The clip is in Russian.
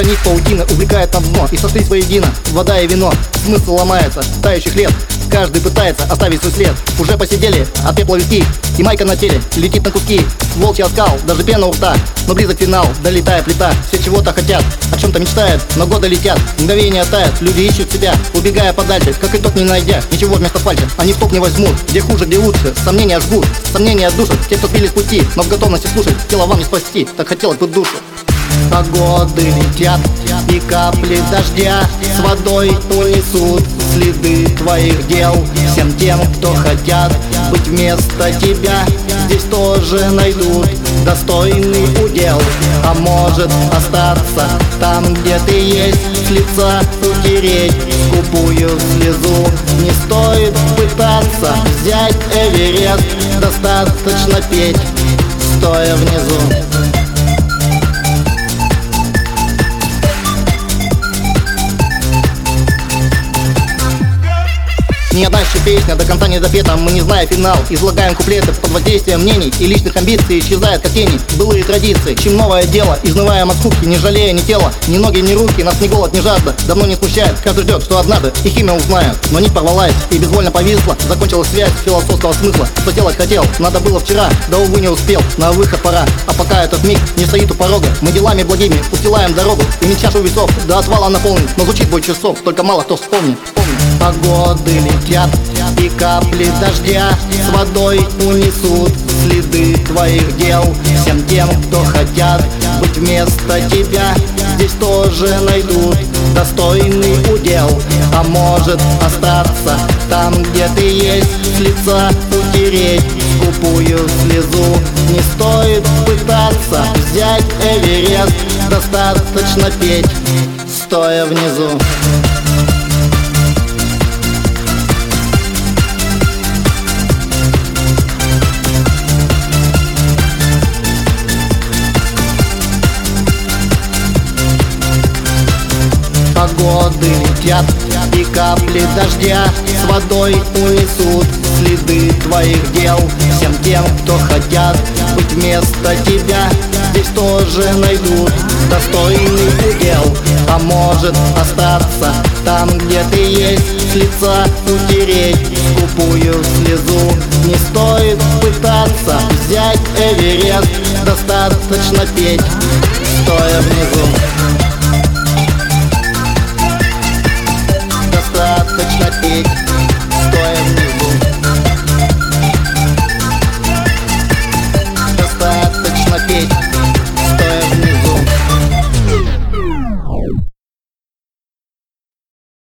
Эта нить паутины увлекает на дно и сошлись воедино вода и вино. Смысл ломается, тающих лет. Каждый пытается оставить свой след. Уже посидели от пепла виски, и майка на теле летит на куски. Волчий оскал, даже пена у рта, но близок финал, долетая плита. Все чего-то хотят, о чем-то мечтают, но годы летят, мгновения тают. Люди ищут себя, убегая подальше, как итог не найдя ничего вместо фальши. Они в топ не возьмут, где хуже, где лучше. Сомнения жгут, сомнения душат. Те, кто сбили с пути, но в готовности слушать. Тело вам не спасти, так хотелось бы душу. А годы летят, и капли дождя с водой унесут следы твоих дел. Всем тем, кто хотят быть вместо тебя, здесь тоже найдут достойный удел. А может остаться там, где ты есть, с лица утереть скупую слезу. Не стоит пытаться взять Эверест, достаточно петь, стоя внизу. Ни одна еще песня до конца не допета, мы не зная финал. Излагаем куплеты под воздействием мнений и личных амбиций исчезают как тени былые традиции. Чем новое дело, изнываем от скуки, не жалея ни тела, ни ноги, ни руки. Нас ни голод, ни жажда давно не смущает. Каждый ждет, что однажды их имя узнают. Но нить порвалась и безвольно повисла. Закончилась связь философского смысла. Что делать хотел, надо было вчера, да увы не успел. На выход пора, а пока этот миг не стоит у порога, мы делами благими устилаем дорогу. И не чашу весов до отвала наполнен, но звучит бой часов, только мало кто вспомнит. А годы летят, и капли дождя с водой унесут следы твоих дел. Всем тем, кто хотят быть вместо тебя, здесь тоже найдут достойный удел. А может остаться там, где ты есть, с лица утереть скупую слезу. Не стоит пытаться взять Эверест, достаточно петь, стоя внизу. А годы летят, и капли дождя с водой унесут следы твоих дел. Всем тем, кто хотят быть вместо тебя, здесь тоже найдут достойный удел. А может остаться там, где ты есть, с лица утереть скупую слезу. Не стоит пытаться взять Эверест, достаточно петь, стоя внизу.